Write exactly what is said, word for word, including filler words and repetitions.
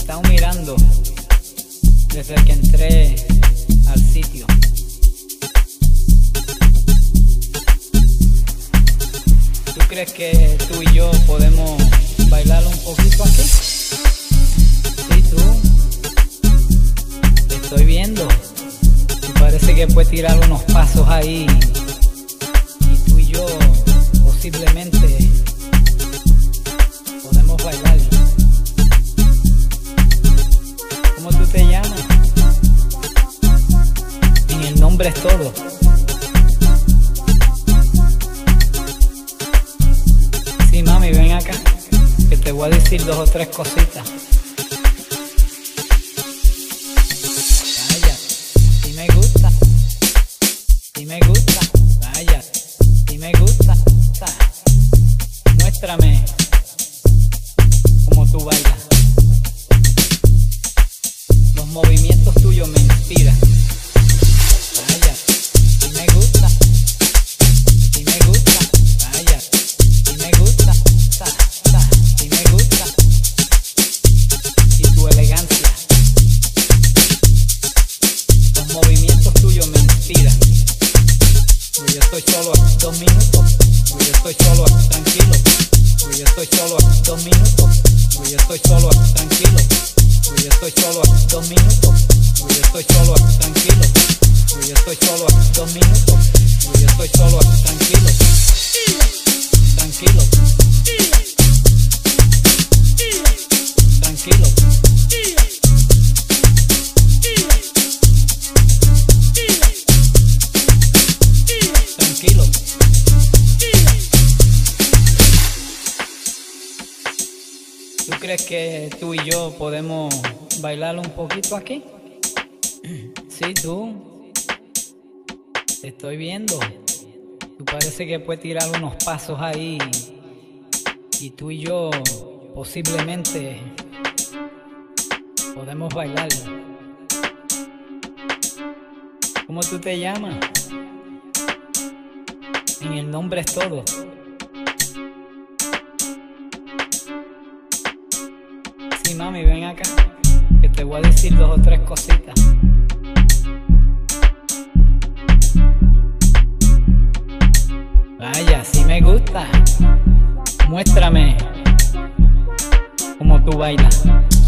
estado mirando desde que entré al sitio. ¿Tú crees que tú y yo podemos bailar un poquito aquí? Sí, tú. Te estoy viendo. Y parece que puedes tirar unos pasos ahí. Y tú y yo posiblemente podemos bailar. ¿Cómo tú te llamas? En el nombre es todo. Sí, mami, ven acá, que te voy a decir dos o tres cositas. Vaya, si me gusta, si me gusta, vaya, si me gusta, muéstrame cómo tú bailas. Los movimientos tuyos me inspiran. Vaya, si me gusta, si me gusta, vaya, si me gusta, ta, ta, si me gusta. Y tu elegancia. Los movimientos tuyos me inspiran. Pues yo estoy solo dos minutos. Pues yo estoy solo tranquilo. Pues yo estoy solo dos minutos. Pues yo estoy solo tranquilo. Pues yo estoy solo dos minutos. Pues yo estoy solo tranquilo. Pues yo estoy solo dos minutos. Pues yo estoy solo tranquilo. Tranquilo. Tranquilo. Tranquilo. ¿Tú crees que tú y yo podemos bailar un poquito aquí? Sí, tú. Te estoy viendo. Tú parece que puedes tirar unos pasos ahí. Y tú y yo posiblemente podemos bailar. ¿Cómo tú te llamas? En el nombre es todo. Sí, mami, ven acá, que te voy a decir dos o tres cositas. Vaya, si me gusta, muéstrame cómo tú bailas.